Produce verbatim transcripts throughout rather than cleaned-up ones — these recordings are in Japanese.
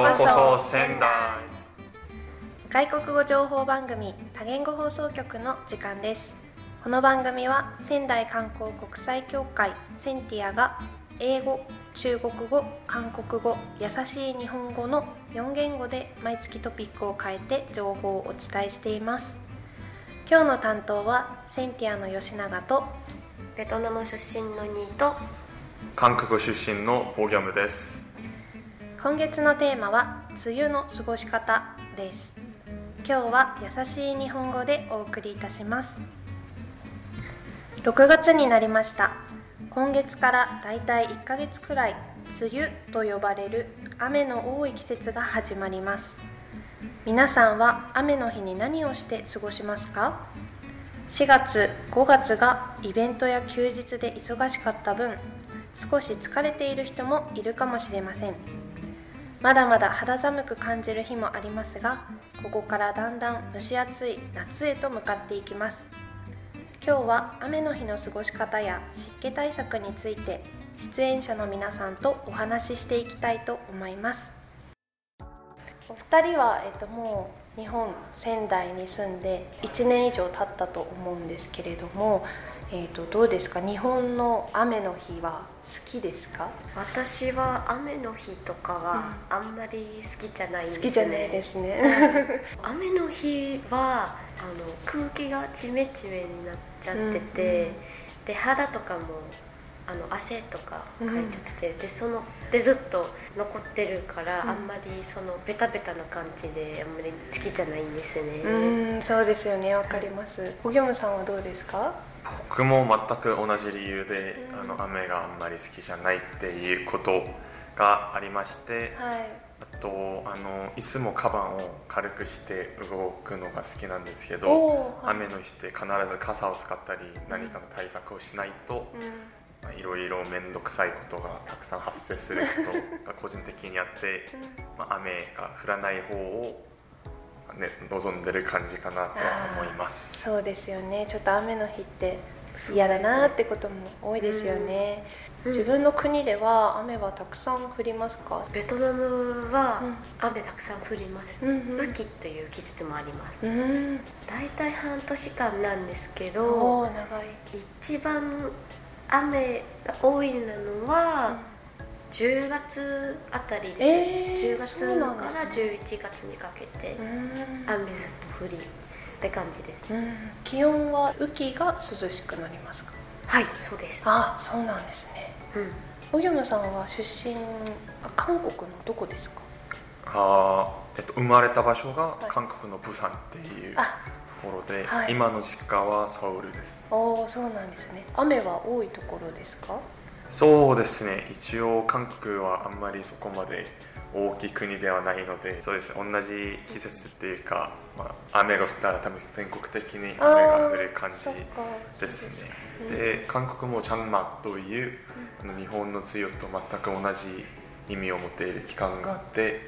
こそ仙台。 外国語情報番組多言語放送局の時間です。この番組は仙台観光国際協会センティアが英語、中国語、韓国語、優しい日本語のよん言語で毎月トピックを変えて情報をお伝えしています。今日の担当はセンティアの吉永とベトナム出身のニーと韓国出身のボギャムです。 今月のテーマは梅雨の過ごし方です。今日は優しい日本語でお送りいたします。ろくがつになりました。今月からだいたいいっかげつくらい梅雨と呼ばれる雨の多い季節が始まります。皆さんは雨の日に何をして過ごしますか？しがつ、ごがつがイベントや休日で忙しかった分、少し疲れている人もいるかもしれません。まだまだ肌寒く感じる日もありますが、ここからだんだん蒸し暑い夏へと向かっていきます。今日は雨の日の過ごし方や湿気対策について出演者の皆さんとお話ししていきたいと思います。お二人は、えっと、もう日本仙台に住んでいちねん以上経ったと思うんですけれども、えっと、どうですか？日本の雨の日は好きですか？ 私は雨の日とかはあんまり好きじゃないんですね。 好きじゃないですね雨の日はあの空気がジメジメになっちゃってて、うんうん、で肌とかもあの汗とかかいちゃってて、うん、でそのでずっと残ってるから、うん、あんまりそのベタベタな感じであんまり好きじゃないんですね。 うん、そうですよね、わかります。ボギョムさんはどうですか？ 僕も全く同じ理由で、うん、あの雨があんまり好きじゃないっていうことがありまして、はい、あとあのいつもカバンを軽くして動くのが好きなんですけど、はい、雨の日って必ず傘を使ったり何かの対策をしないと、うん、いろいろ面倒くさいことがたくさん発生することが個人的にあって、うんまあ、雨が降らない方をね、望んでる感じかなと思います。 そうですよね。ちょっと雨の日って嫌だなってことも多いですよね。うん、自分の国では雨はたくさん降りますか？ ベトナムは雨たくさん降ります。うん、雨季という季節もあります。うん、だいたい半年間なんですけど、 おー、長い。 一番雨が多いのは、うんじゅうがつあたりで、えー、じゅうがつからじゅういちがつにかけて雨ずっと降りって感じです。 うん、気温は雨季が涼しくなりますか？ はい、そうです。 あ、そうなんですね。うん、ボギョムさんは出身韓国のどこですか？ あ、えっと、生まれた場所が韓国のプサンっていうところで、はい、今の実家はソウルです。 おー、そうなんですね。雨は多いところですか？ そうですね、一応韓国はあんまりそこまで大きい国ではないので、そうです、同じ季節っていうか、まあ、雨が降ったら多分全国的に雨が降る感じですね。で、韓国もチャンマという、うん、あの日本の梅雨と全く同じ意味を持っている期間があって、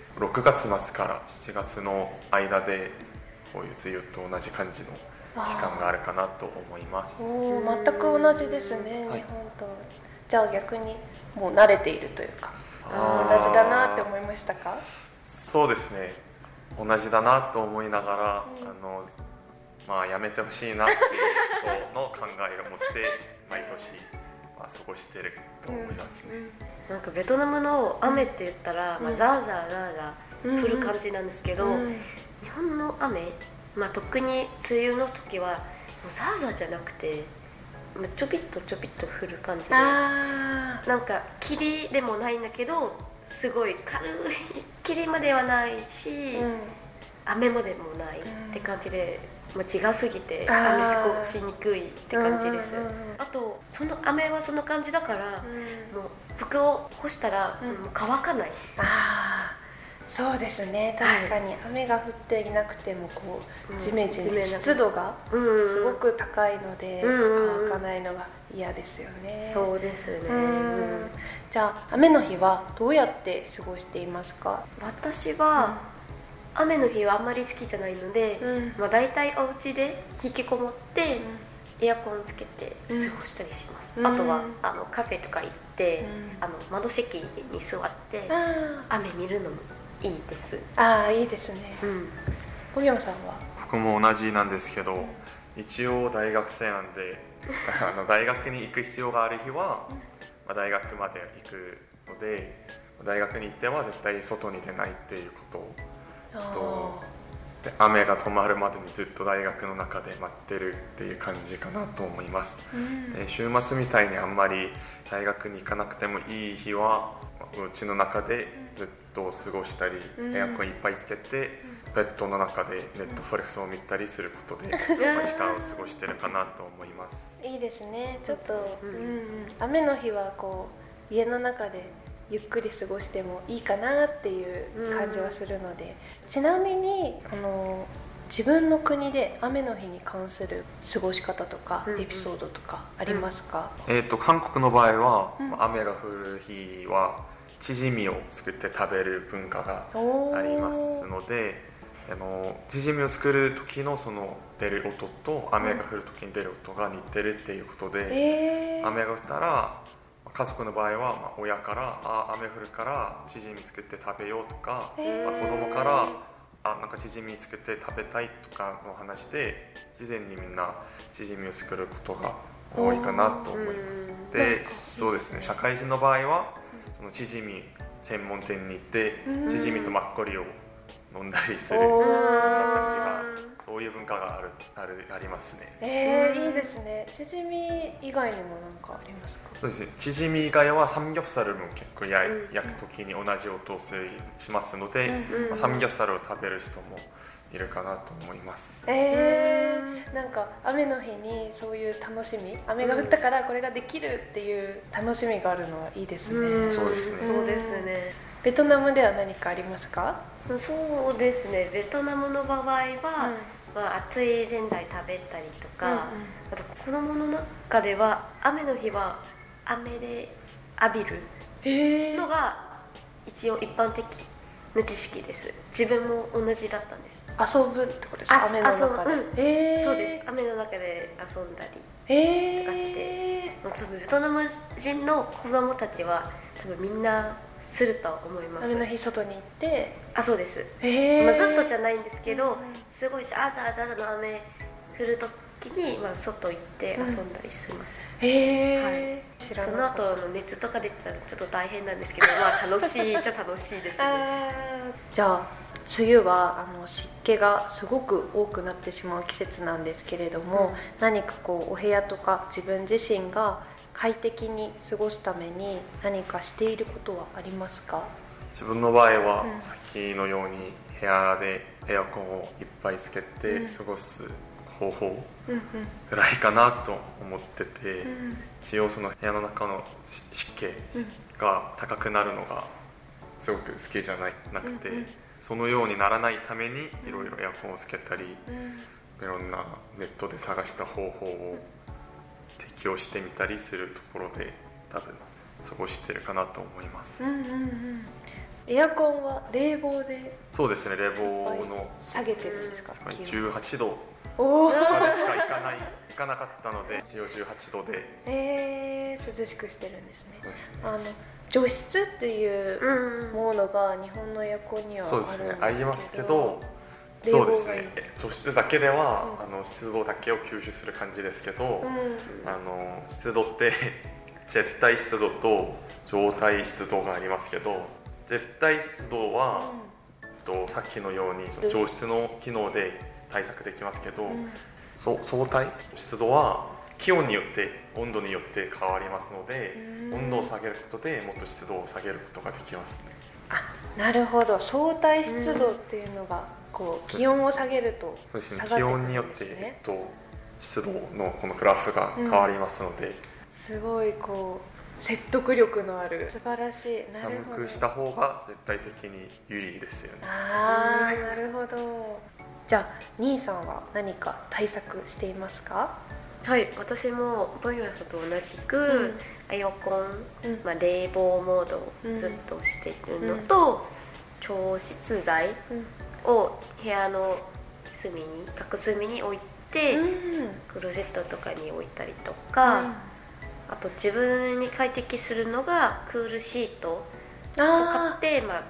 ろくがつ末からしちがつの間でこういう梅雨と同じ感じの期間があるかなと思います。 おー、全く同じですね、はい、日本と。じゃあ逆にもう慣れているというか、同じだなって思いましたか？ そうですね、同じだなと思いながら、うん、あのまあ、やめてほしいなっていうことの考えを持って毎年、まあ、過ごしていると思いますね。 うん、なんかベトナムの雨って言ったら、うんまあ、ザーザーザーザー降る感じなんですけど、うんうん、日本の雨、まあ、特に梅雨の時はもうザーザーじゃなくてちょびっとちょびっと降る感じで、なんか霧でもないんだけどすごい軽い霧まではないし、うん、雨までもないって感じで、もう違うすぎて雨過ごしにくいって感じです。あとその雨はその感じだから、うん、もう服を干したら、うん、もう乾かない。 あそうですね、確かに雨が降っていなくてもこうジメジメ、湿度がすごく高いので乾かないのが嫌ですよね。 そうですね。うん、 じゃあ雨の日はどうやって過ごしていますか？ 私は、うん、雨の日はあんまり好きじゃないので、うんまあ、だいたいお家で引きこもって、うん、エアコンつけて過ごしたりします。うん、あとはあのカフェとか行って、うん、あの窓席に座って雨見るのもいいです。 ああいいですね。小木山さんは？ 僕も同じなんですけど、一応大学生なんであの大学に行く必要がある日は、まあ、大学まで行くので、大学に行っては絶対外に出ないっていうことと、で雨が止まるまでにずっと大学の中で待ってるっていう感じかなと思います、うん、で週末みたいにあんまり大学に行かなくてもいい日はお家の中でずっと過ごしたり、うん、エアコンいっぱいつけて、うん、ベッドの中でネットフリックスを見たりすることで、うん、時間を過ごしてるかなと思いますいいですね。ちょっと、うんうん、雨の日はこう家の中でゆっくり過ごしてもいいかなっていう感じはするので、うん、ちなみにあの自分の国で雨の日に関する過ごし方とかエピソードとかありますか？ うんうんえーと、韓国の場合は、うん、雨が降る日はチヂミを作って食べる文化がありますので、あのチヂミを作る時のその出る音と雨が降る時に出る音が似てるっていうことで、えー、雨が降ったら家族の場合は、まあ、親からあ雨降るからチヂミ作って食べようとか、まあ、子供からあなんかチヂミ作って食べたいとかの話で自然にみんなチヂミを作ることが多いかなと思います。で、そうですね、社会人の場合はそのチヂミ専門店に行ってチヂミとマッコリを飲んだりする、そんな感じが、そういう文化がある、ある、ありますね。 えー、いいですね。チヂミ以外にも何かありますか？ そうですね、チヂミ以外はサムギョプサルも結構焼く時に同じ音をしますので、うんうんまあ、サムギョプサルを食べる人もいるかなと思います。 えー、なんか雨の日にそういう楽しみ、雨が降ったからこれができるっていう楽しみがあるのはいいですね。 うん、そうですね。 そうですね。 ベトナムでは何かありますか？ そう、そうですね、ベトナムの場合は、うんまあ、熱いぜんざい食べたりとか、うんうん、あと子供の中では雨の日は雨で浴びるのが一応一般的な知識です。自分も同じだったんです。 遊ぶってことですか？雨の中で、うんえー、そうです。雨の中で遊んだりとかして、えー、ベトナム人の子供たちは多分みんなすると思います。 雨の日外に行って、 あ、そうです、えーまあ、ずっとじゃないんですけど、うん、すごいザーザーザーの雨降る時に、まあ、外行って遊んだりします、 うん、へー、はい、知らなかった。その後の熱とか出てたらちょっと大変なんですけどまあ楽しいっちゃ楽しいですねじゃあ梅雨はあの湿気がすごく多くなってしまう季節なんですけれども、うん、何かこうお部屋とか自分自身が快適に過ごすために何かしていることはありますか？ 自分の場合は、うん、さっきのように部屋でエアコンをいっぱいつけて過ごす方法ぐらいかなと思ってて、うん、一応その部屋の中の湿気が高くなるのがすごく好きじゃない、なくて、うんうん、そのようにならないためにいろいろエアコンをつけたり、うん、いろんなネットで探した方法を適用してみたりするところで多分過ごしてるかなと思います、うんうんうん、 エアコンは冷房で？ そうですね、冷房の下げてるんですか？ じゅうはちどまでしかいかないいかなかったので一応じゅうはちどで、 えー、涼しくしてるんですね。そうですね。あの除湿っていうものが日本のエアコンにはあるんですけど、そうですね、 ありますけど、そうですね、除湿だけでは、うん、あの湿度だけを吸収する感じですけど、うん、あの湿度って絶対湿度と状態湿度がありますけど、絶対湿度は、うん、とさっきのように除湿の機能で対策できますけど、うん、そ相対湿度は気温によって温度によって変わりますので、温度を下げることでもっと湿度を下げることができますね。 あ、なるほど。相対湿度っていうのがこう気温を下げると下がってくるんですね。そうですね、気温によって、えっと、 湿度のこのグラフが変わりますので、うん、 すごいこう説得力のある、素晴らしい。 なるほど。寒くした方が絶対的に有利ですよね。 ああ、なるほど。じゃあ兄さんは何か対策していますか？ はい、私もボイヤさんと同じく、うん、エアコン、うんまあ、冷房モードをずっとしているのと、うん、調湿剤を部屋の隅に各隅に置いて、うん、クローゼットとかに置いたりとか、うん、あと自分に快適するのがクールシートを買って、まあ、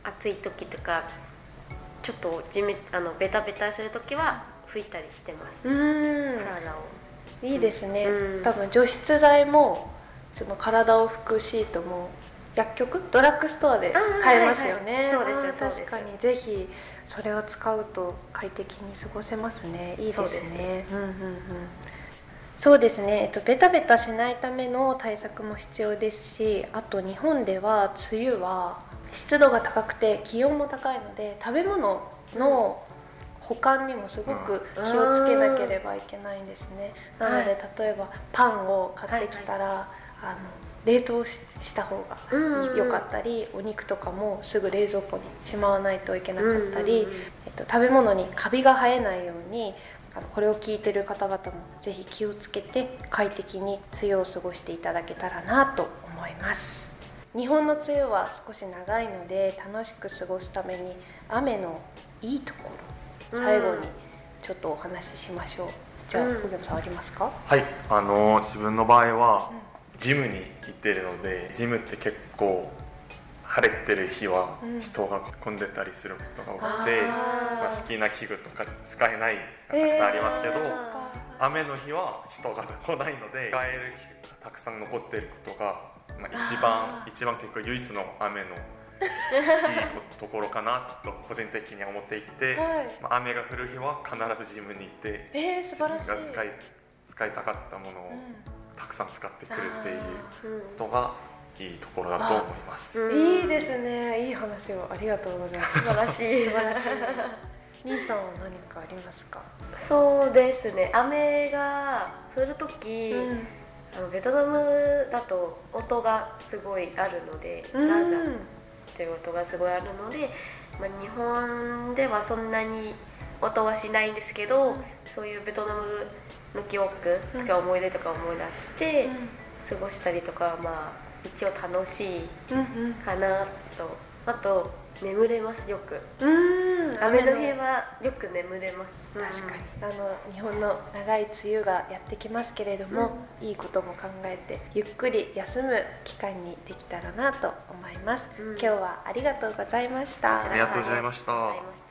暑い時とかちょっとじめあのベタベタする時は拭いたりしてます。 うーん、 体をいいですね、 うん、 多分除湿剤もその体を拭くシートも薬局ドラッグストアで買えますよね。 そうですそうです。 確かにぜひそれを使うと快適に過ごせますね。いいですね。うんうんうん。そうですね、えっと、ベタベタしないための対策も必要ですし、あと日本では梅雨は湿度が高くて気温も高いので食べ物の保管にもすごく気をつけなければいけないんですね。なので例えばパンを買ってきたら、はいはい、あの冷凍 し, した方が良かったり、うんうん、お肉とかもすぐ冷蔵庫にしまわないといけなかったり、うんうんうん、えっと、食べ物にカビが生えないように、あのこれを聞いてる方々もぜひ気をつけて快適に梅雨を過ごしていただけたらなと思います。日本の梅雨は少し長いので楽しく過ごすために雨のいいところ、最後にちょっとお話ししましょう。じゃあ小山さんありますか？ はい、あの自分の場合は、うん、ジムに行ってるので、ジムって結構晴れてる日は人が混んでたりすることが多くて、うん、まあ、好きな器具とか使えないがたくさんありますけど、えー、雨の日は人が来ないので使える器具がたくさん残っていることが、まあ、一番一番結構唯一の雨のいいところかなと個人的には思っていて、はい、まあ、雨が降る日は必ずジムに行って、 えー、素晴らしい、 自分が使い、使いたかったものをたくさん使ってくるっていうことがいいところだと思います。 うん、いいですね。いい話をありがとうございます。 素晴らしい。 素晴らしい。兄さんは何かありますか？ そうですね、雨が降るとき、うん、あのベトナムだと音がすごいあるので、ザーザーっていう音がすごいあるので、まあ、日本ではそんなに音はしないんですけど、うん、そういうベトナムの記憶とか思い出とか思い出して過ごしたりとか、まあ一応楽しいかなと。あと眠れます、よく。うーん、雨の日はよく眠れます。 確かに、あの日本の長い梅雨がやってきますけれども、うん、いいことも考えてゆっくり休む期間にできたらなと思います。うん、今日はありがとうございました。 ありがとうございました。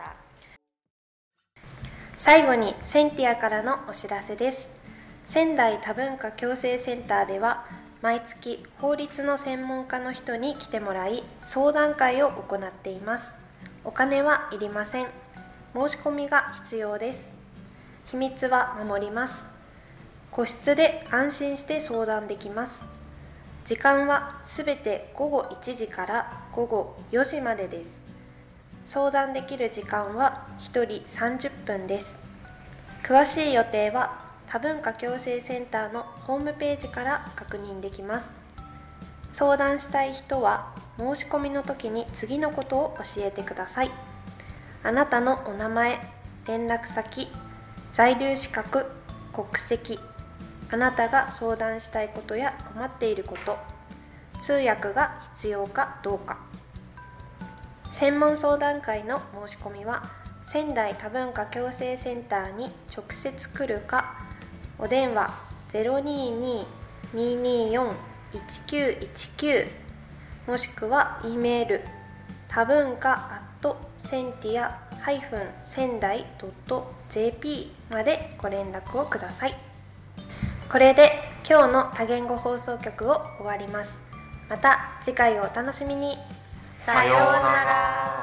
最後にセンティアからのお知らせです。仙台多文化共生センターでは毎月法律の専門家の人に来てもらい相談会を行っています。お金はいりません。申し込みが必要です。秘密は守ります。個室で安心して相談できます。時間はすべてごごいちじからごごよじまでです。相談できる時間はひとりさんじゅっぷんです。詳しい予定は多文化共生センターのホームページから確認できます。相談したい人は申し込みの時に次のことを教えてください。あなたのお名前、連絡先、在留資格、国籍、あなたが相談したいことや困っていること、通訳が必要かどうか。専門相談会の申し込みは仙台多文化共生センターに直接来るか、お電話 ゼロにーにー にーにーよん いちきゅういちきゅう もしくは E メール多文化 アット センティア センダイ ドット ジェーピー までご連絡をください。これで今日の多言語放送局を終わります。また次回をお楽しみに。 さようなら。